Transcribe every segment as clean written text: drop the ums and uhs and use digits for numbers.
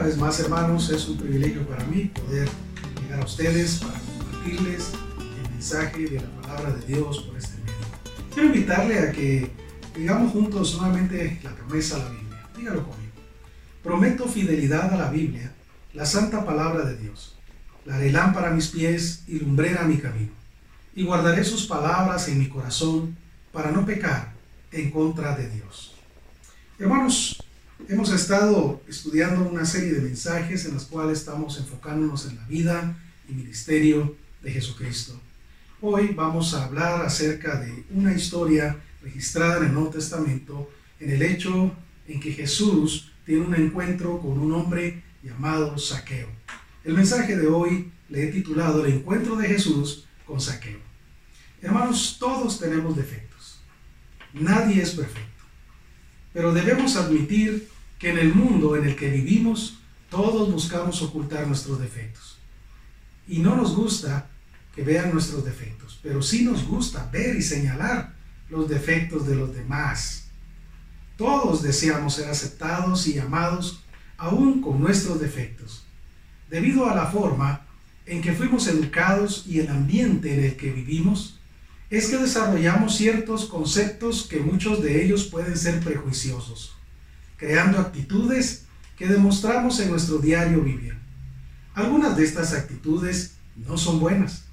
vez más, hermanos, es un privilegio para mí poder llegar a ustedes para compartirles el mensaje de la palabra de Dios por este medio. Quiero invitarle a que digamos juntos nuevamente la promesa a la Biblia. Dígalo conmigo. Prometo fidelidad a la Biblia, la santa palabra de Dios. La haré lámpara a mis pies y lumbrera a mi camino. Y guardaré sus palabras en mi corazón para no pecar en contra de Dios. Hermanos, hemos estado estudiando una serie de mensajes en los cuales estamos enfocándonos en la vida y ministerio de Jesucristo. Hoy vamos a hablar acerca de una historia registrada en el Nuevo Testamento, en el hecho en que Jesús tiene un encuentro con un hombre llamado Zaqueo. El mensaje de hoy le he titulado El encuentro de Jesús con Zaqueo. Hermanos, todos tenemos defectos. Nadie es perfecto. Pero debemos admitir que en el mundo en el que vivimos, todos buscamos ocultar nuestros defectos. Y no nos gusta que vean nuestros defectos, pero sí nos gusta ver y señalar los defectos de los demás. Todos deseamos ser aceptados y amados, aún con nuestros defectos, debido a la forma en que fuimos educados y el ambiente en el que vivimos. Es que desarrollamos ciertos conceptos que muchos de ellos pueden ser prejuiciosos, creando actitudes que demostramos en nuestro diario vivir. Algunas de estas actitudes no son buenas.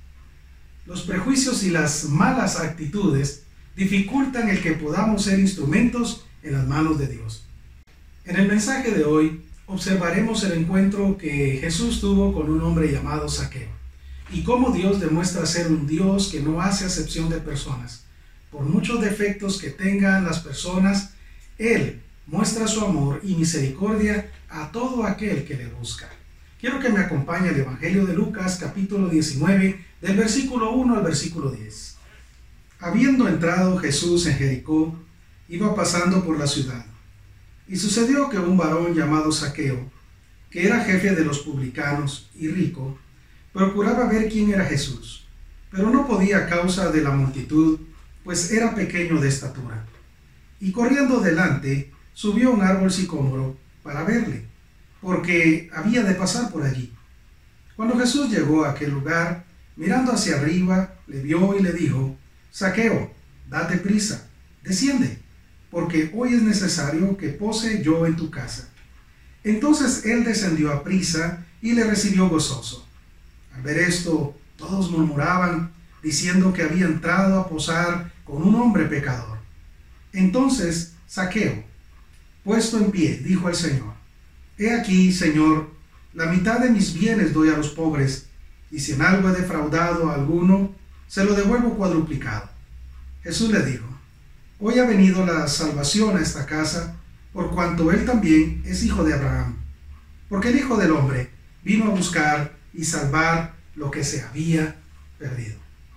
Los prejuicios y las malas actitudes dificultan el que podamos ser instrumentos en las manos de Dios. En el mensaje de hoy observaremos el encuentro que Jesús tuvo con un hombre llamado Zaqueo y cómo Dios demuestra ser un Dios que no hace acepción de personas. Por muchos defectos que tengan las personas, Él muestra su amor y misericordia a todo aquel que le busca. Quiero que me acompañe al Evangelio de Lucas, capítulo 19, del versículo 1 al versículo 10. Habiendo entrado Jesús en Jericó, iba pasando por la ciudad. Y sucedió que un varón llamado Zaqueo, que era jefe de los publicanos y rico, procuraba ver quién era Jesús, pero no podía a causa de la multitud, pues era pequeño de estatura. Y corriendo delante, subió a un árbol sicómoro para verle, porque había de pasar por allí. Cuando Jesús llegó a aquel lugar, mirando hacia arriba, le vio y le dijo: Zaqueo, date prisa, desciende, porque hoy es necesario que pose yo en tu casa. Entonces él descendió a prisa y le recibió gozoso. Al ver esto, todos murmuraban, diciendo que había entrado a posar con un hombre pecador. Entonces Zaqueo, puesto en pie, dijo al Señor: He aquí, Señor, la mitad de mis bienes doy a los pobres, y si en algo he defraudado a alguno, se lo devuelvo cuadruplicado. Jesús le dijo: Hoy ha venido la salvación a esta casa, por cuanto él también es hijo de Abraham. Porque el Hijo del Hombre vino a buscar y salvar lo que se había perdido.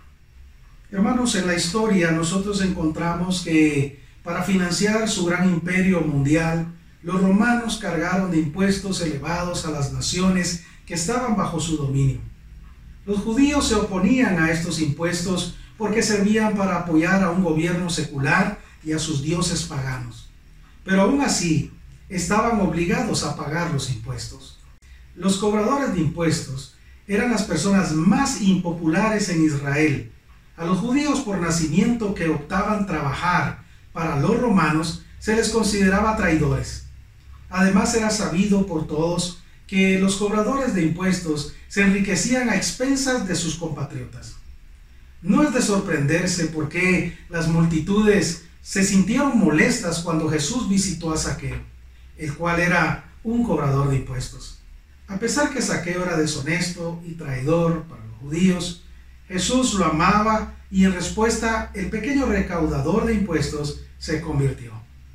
Hermanos, en la historia nosotros encontramos que para financiar su gran imperio mundial, los romanos cargaron de impuestos elevados a las naciones que estaban bajo su dominio. Los judíos se oponían a estos impuestos porque servían para apoyar a un gobierno secular y a sus dioses paganos. Pero aún así, estaban obligados a pagar los impuestos. Los cobradores de impuestos eran las personas más impopulares en Israel. A los judíos por nacimiento que optaban trabajar para los romanos se les consideraba traidores. Además, era sabido por todos que los cobradores de impuestos se enriquecían a expensas de sus compatriotas. No es de sorprenderse por qué las multitudes se sintieron molestas cuando Jesús visitó a Zaqueo, el cual era un cobrador de impuestos. A pesar que Zaqueo era deshonesto y traidor para los judíos, Jesús lo amaba y en respuesta el pequeño recaudador de impuestos se convirtió.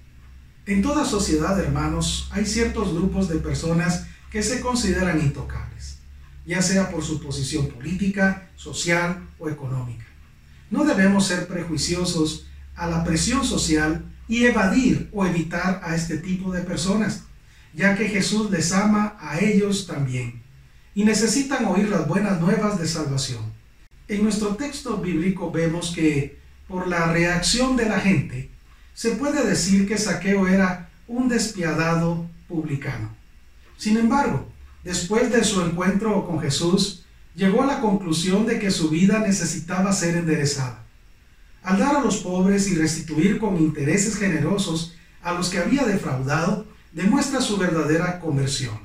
En toda sociedad, hermanos, hay ciertos grupos de personas que se consideran intocables, ya sea por su posición política, social o económica. No debemos ser prejuiciosos a la presión social y evadir o evitar a este tipo de personas, ya que Jesús les ama a ellos también y necesitan oír las buenas nuevas de salvación. En nuestro texto bíblico vemos que por la reacción de la gente se puede decir que Zaqueo era un despiadado publicano. Sin embargo, después de su encuentro con Jesús, llegó a la conclusión de que su vida necesitaba ser enderezada. Al dar a los pobres y restituir con intereses generosos a los que había defraudado, demuestra su verdadera conversión.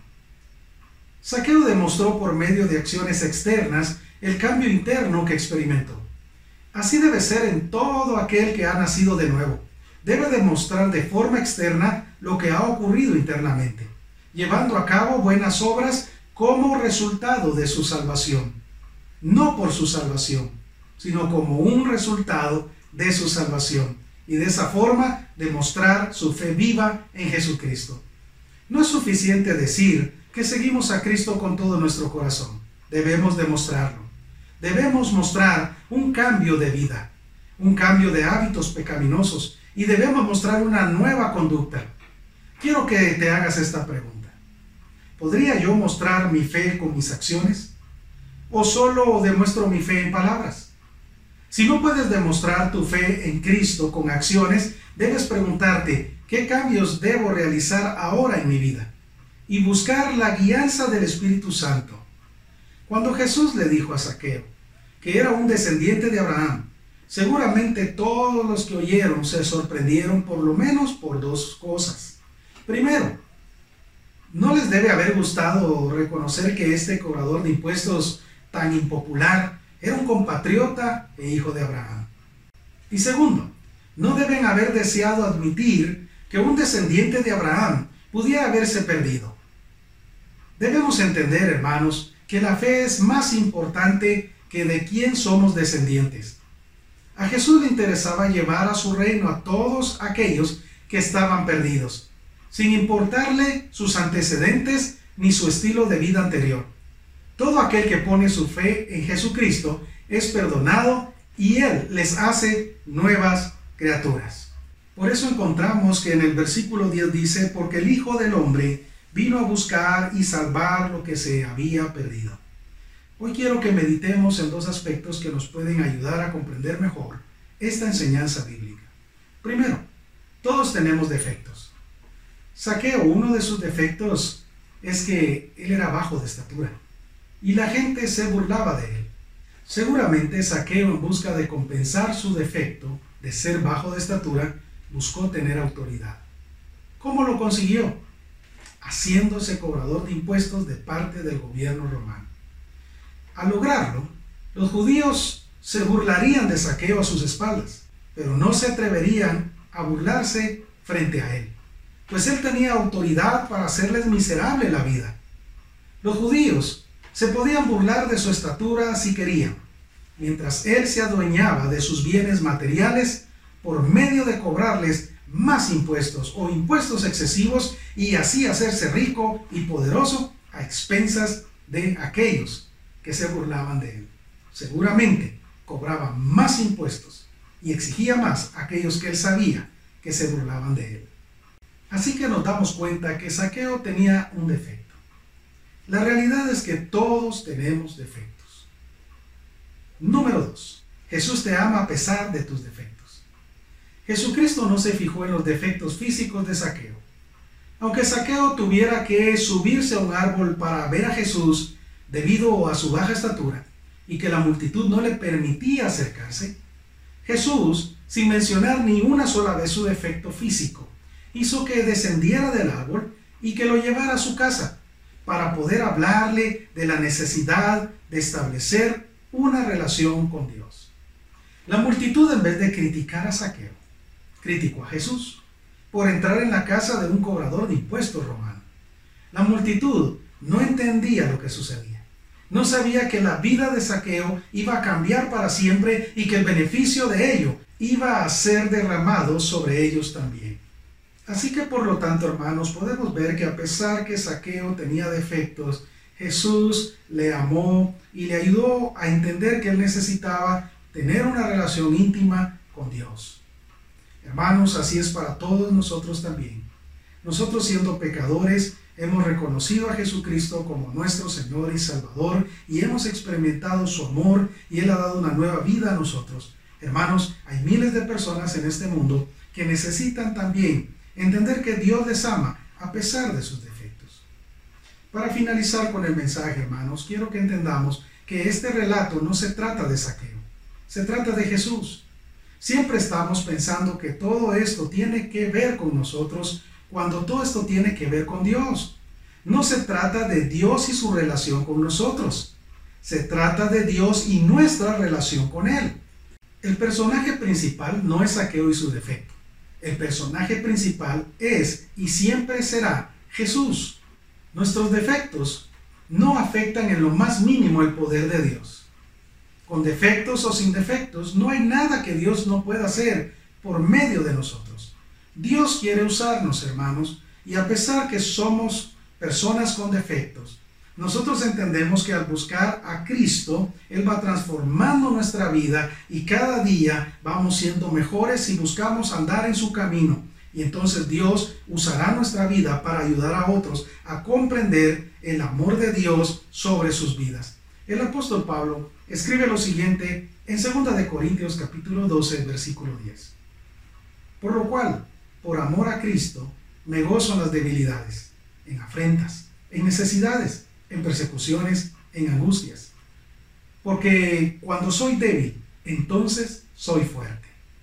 Zaqueo demostró por medio de acciones externas el cambio interno que experimentó. Así debe ser en todo aquel que ha nacido de nuevo. Debe demostrar de forma externa lo que ha ocurrido internamente, llevando a cabo buenas obras como resultado de su salvación. No por su salvación, sino como un resultado de su salvación. Y de esa forma demostrar su fe viva en Jesucristo. No es suficiente decir que seguimos a Cristo con todo nuestro corazón. Debemos demostrarlo. Debemos mostrar un cambio de vida, un cambio de hábitos pecaminosos, y debemos mostrar una nueva conducta. Quiero que te hagas esta pregunta. ¿Podría yo mostrar mi fe con mis acciones? ¿O solo demuestro mi fe en palabras? Si no puedes demostrar tu fe en Cristo con acciones, debes preguntarte, ¿qué cambios debo realizar ahora en mi vida? Y buscar la guianza del Espíritu Santo. Cuando Jesús le dijo a Zaqueo que era un descendiente de Abraham, seguramente todos los que oyeron se sorprendieron por lo menos por dos cosas. Primero, no les debe haber gustado reconocer que este cobrador de impuestos tan impopular era un compatriota e hijo de Abraham. Y segundo, no deben haber deseado admitir que un descendiente de Abraham pudiera haberse perdido. Debemos entender, hermanos, que la fe es más importante que de quién somos descendientes. A Jesús le interesaba llevar a su reino a todos aquellos que estaban perdidos, sin importarle sus antecedentes ni su estilo de vida anterior. Todo aquel que pone su fe en Jesucristo es perdonado y Él les hace nuevas criaturas. Por eso encontramos que en el versículo 10 dice, porque el Hijo del Hombre vino a buscar y salvar lo que se había perdido. Hoy quiero que meditemos en dos aspectos que nos pueden ayudar a comprender mejor esta enseñanza bíblica. Primero, todos tenemos defectos. Zaqueo, uno de sus defectos es que él era bajo de estatura y la gente se burlaba de él. Seguramente Zaqueo, en busca de compensar su defecto de ser bajo de estatura, buscó tener autoridad. ¿Cómo lo consiguió? Haciéndose cobrador de impuestos de parte del gobierno romano. Al lograrlo, los judíos se burlarían de Zaqueo a sus espaldas, pero no se atreverían a burlarse frente a él, pues él tenía autoridad para hacerles miserable la vida. Los judíos se podían burlar de su estatura si querían, mientras él se adueñaba de sus bienes materiales por medio de cobrarles más impuestos o impuestos excesivos y así hacerse rico y poderoso a expensas de aquellos que se burlaban de él. Seguramente cobraba más impuestos y exigía más a aquellos que él sabía que se burlaban de él. Así que nos damos cuenta que Zaqueo tenía un defecto. La realidad es que todos tenemos defectos. Número 2. Jesús te ama a pesar de tus defectos. Jesucristo no se fijó en los defectos físicos de Zaqueo. Aunque Zaqueo tuviera que subirse a un árbol para ver a Jesús debido a su baja estatura y que la multitud no le permitía acercarse, Jesús, sin mencionar ni una sola vez su defecto físico, hizo que descendiera del árbol y que lo llevara a su casa para poder hablarle de la necesidad de establecer una relación con Dios. La multitud, en vez de criticar a Zaqueo, criticó a Jesús por entrar en la casa de un cobrador de impuestos romano. La multitud no entendía lo que sucedía. No sabía que la vida de Zaqueo iba a cambiar para siempre y que el beneficio de ello iba a ser derramado sobre ellos también. Así que por lo tanto, hermanos, podemos ver que a pesar que Zaqueo tenía defectos, Jesús le amó y le ayudó a entender que él necesitaba tener una relación íntima con Dios. Hermanos, así es para todos nosotros también. Nosotros, siendo pecadores, hemos reconocido a Jesucristo como nuestro Señor y Salvador y hemos experimentado su amor y Él ha dado una nueva vida a nosotros. Hermanos, hay miles de personas en este mundo que necesitan también entender que Dios les ama a pesar de sus defectos. Para finalizar con el mensaje, hermanos, quiero que entendamos que este relato no se trata de Zaqueo, se trata de Jesús. Siempre estamos pensando que todo esto tiene que ver con nosotros, cuando todo esto tiene que ver con Dios. No se trata de Dios y su relación con nosotros. Se trata de Dios y nuestra relación con Él. El personaje principal no es Zaqueo y su defecto. El personaje principal es y siempre será Jesús. Nuestros defectos no afectan en lo más mínimo el poder de Dios. Con defectos o sin defectos, no hay nada que Dios no pueda hacer por medio de nosotros. Dios quiere usarnos, hermanos, y a pesar que somos personas con defectos, nosotros entendemos que al buscar a Cristo, Él va transformando nuestra vida y cada día vamos siendo mejores si buscamos andar en su camino. Y entonces Dios usará nuestra vida para ayudar a otros a comprender el amor de Dios sobre sus vidas. El apóstol Pablo escribe lo siguiente en 2 de Corintios capítulo 12, versículo 10. Por lo cual, por amor a Cristo, me gozo en las debilidades, en afrentas, en necesidades, en persecuciones, en angustias. Porque cuando soy débil, entonces soy fuerte.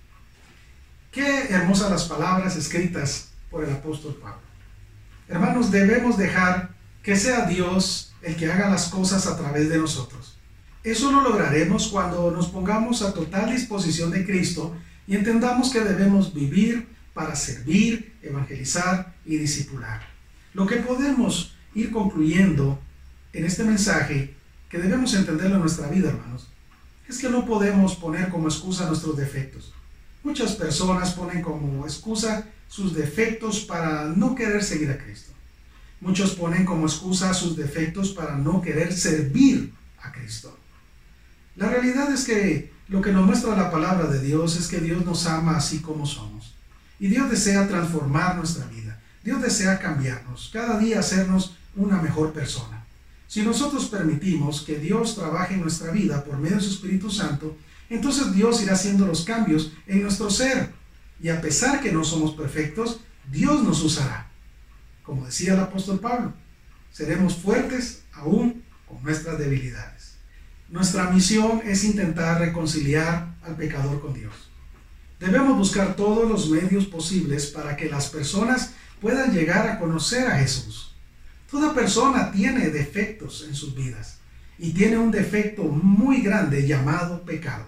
Qué hermosas las palabras escritas por el apóstol Pablo. Hermanos, debemos dejar que sea Dios el que haga las cosas a través de nosotros. Eso lo lograremos cuando nos pongamos a total disposición de Cristo y entendamos que debemos vivir para servir, evangelizar y discipular. Lo que podemos ir concluyendo en este mensaje, que debemos entenderlo en nuestra vida, hermanos, es que no podemos poner como excusa nuestros defectos. Muchas personas ponen como excusa sus defectos para no querer seguir a Cristo. Muchos ponen como excusa sus defectos para no querer servir a Cristo. La realidad es que lo que nos muestra la palabra de Dios es que Dios nos ama así como somos. Y Dios desea transformar nuestra vida. Dios desea cambiarnos, cada día hacernos una mejor persona. Si nosotros permitimos que Dios trabaje en nuestra vida por medio de su Espíritu Santo, entonces Dios irá haciendo los cambios en nuestro ser. Y a pesar que no somos perfectos, Dios nos usará. Como decía el apóstol Pablo, seremos fuertes aún con nuestras debilidades. Nuestra misión es intentar reconciliar al pecador con Dios. Debemos buscar todos los medios posibles para que las personas puedan llegar a conocer a Jesús. Toda persona tiene defectos en sus vidas y tiene un defecto muy grande llamado pecado.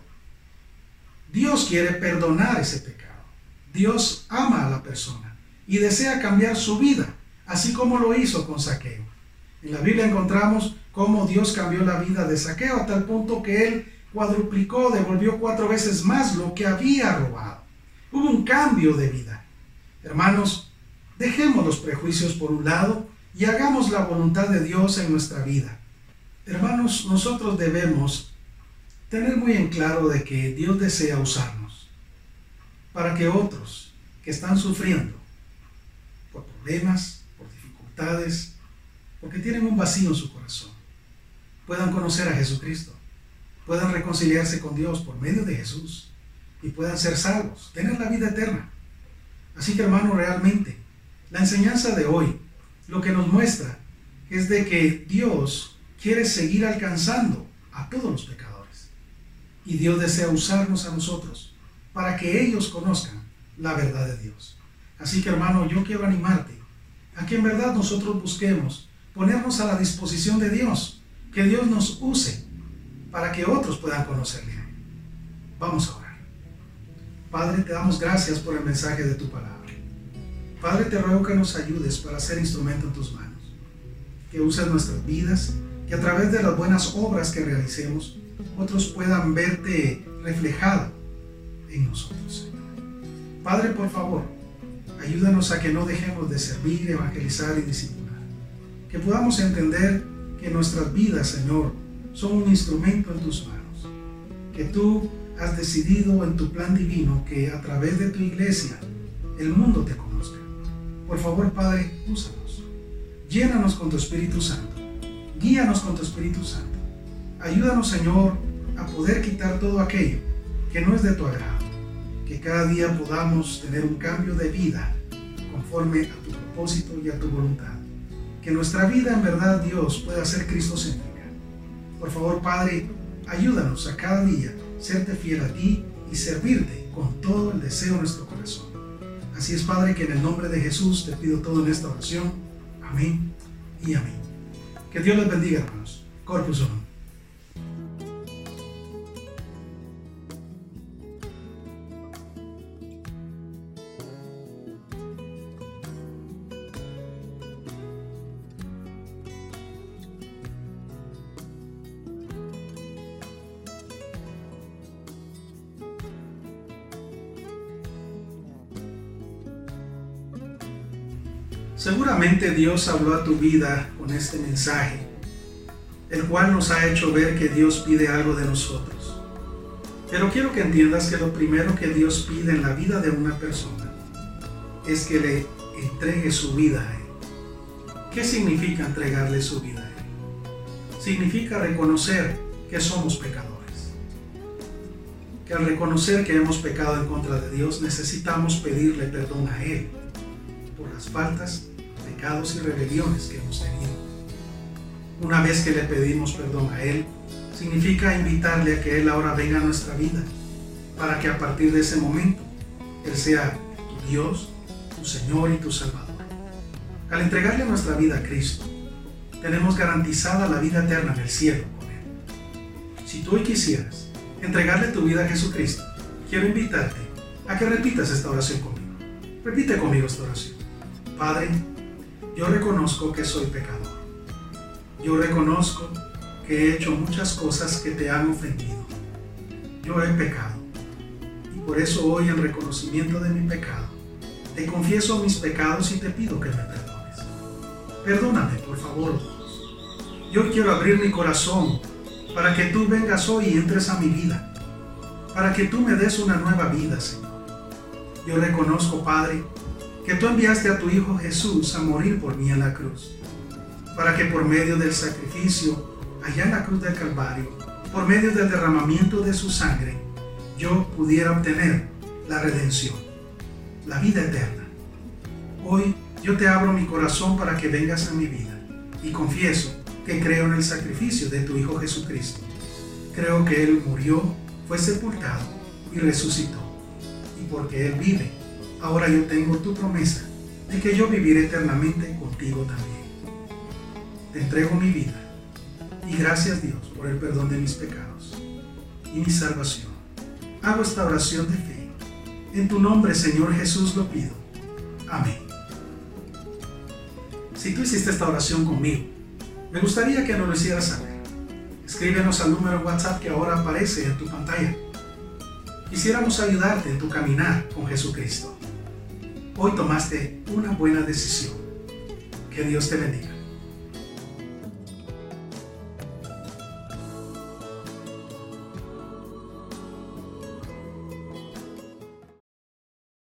Dios quiere perdonar ese pecado. Dios ama a la persona y desea cambiar su vida, así como lo hizo con Zaqueo. En la Biblia encontramos cómo Dios cambió la vida de Zaqueo a tal punto que él cuadruplicó, devolvió 4 veces más lo que había robado. Hubo un cambio de vida. Hermanos, dejemos los prejuicios por un lado y hagamos la voluntad de Dios en nuestra vida. Hermanos, nosotros debemos tener muy en claro de que Dios desea usarnos para que otros que están sufriendo por problemas, por dificultades, porque tienen un vacío en su corazón, puedan conocer a Jesucristo, puedan reconciliarse con Dios por medio de Jesús y puedan ser salvos, tener la vida eterna. Así que, hermano, realmente la enseñanza de hoy lo que nos muestra es de que Dios quiere seguir alcanzando a todos los pecadores. Y Dios desea usarnos a nosotros para que ellos conozcan la verdad de Dios. Así que, hermano, yo quiero animarte a que en verdad nosotros busquemos ponernos a la disposición de Dios, que Dios nos use para que otros puedan conocerle. Vamos a orar. Padre, te damos gracias por el mensaje de tu palabra. Padre, te ruego que nos ayudes para ser instrumento en tus manos, que uses nuestras vidas, que a través de las buenas obras que realicemos, otros puedan verte reflejado en nosotros, Señor. Padre, por favor, ayúdanos a que no dejemos de servir, evangelizar y discipular. Que podamos entender que nuestras vidas, Señor, son un instrumento en tus manos. Que tú has decidido en tu plan divino que a través de tu iglesia el mundo te conozca. Por favor, Padre, úsanos. Llénanos con tu Espíritu Santo. Guíanos con tu Espíritu Santo. Ayúdanos, Señor, a poder quitar todo aquello que no es de tu agrado. Que cada día podamos tener un cambio de vida conforme a tu propósito y a tu voluntad. que nuestra vida en verdad, Dios, pueda ser cristocéntrica. Por favor, Padre, ayúdanos a cada día serte fiel a ti y servirte con todo el deseo de nuestro corazón. Así es, Padre, que en el nombre de Jesús te pido todo en esta oración. Amén y amén. Que Dios les bendiga, hermanos. Corpus Honor. Seguramente Dios habló a tu vida con este mensaje, el cual nos ha hecho ver que Dios pide algo de nosotros. Pero quiero que entiendas que lo primero que Dios pide en la vida de una persona es que le entregue su vida a Él. ¿Qué significa entregarle su vida a Él? Significa reconocer que somos pecadores. Que al reconocer que hemos pecado en contra de Dios, necesitamos pedirle perdón a Él por las faltas, pecados y rebeliones que hemos tenido. Una vez que le pedimos perdón a Él, significa invitarle a que Él ahora venga a nuestra vida, para que a partir de ese momento Él sea tu Dios, tu Señor y tu Salvador. Al entregarle nuestra vida a Cristo, tenemos garantizada la vida eterna en el cielo con Él. Si tú hoy quisieras entregarle tu vida a Jesucristo, quiero invitarte a que repitas esta oración conmigo. Repite conmigo esta oración. Padre, yo reconozco que soy pecador. Yo reconozco que he hecho muchas cosas que te han ofendido. Yo he pecado. Y por eso hoy, en reconocimiento de mi pecado, te confieso mis pecados y te pido que me perdones. Perdóname, por favor. Yo quiero abrir mi corazón para que tú vengas hoy y entres a mi vida, para que tú me des una nueva vida, Señor. Yo reconozco, Padre, que tú enviaste a tu Hijo Jesús a morir por mí en la cruz, para que por medio del sacrificio allá en la cruz del Calvario, por medio del derramamiento de su sangre, yo pudiera obtener la redención, la vida eterna. Hoy yo te abro mi corazón para que vengas a mi vida y confieso que creo en el sacrificio de tu Hijo Jesucristo. Creo que Él murió, fue sepultado y resucitó. Y porque Él vive, ahora yo tengo tu promesa de que yo viviré eternamente contigo también. Te entrego mi vida y gracias, Dios, por el perdón de mis pecados y mi salvación. Hago esta oración de fe. En tu nombre, Señor Jesús, lo pido. Amén. Si tú hiciste esta oración conmigo, me gustaría que nos lo hicieras saber. Escríbenos al número WhatsApp que ahora aparece en tu pantalla. Quisiéramos ayudarte en tu caminar con Jesucristo. Hoy tomaste una buena decisión. Que Dios te bendiga.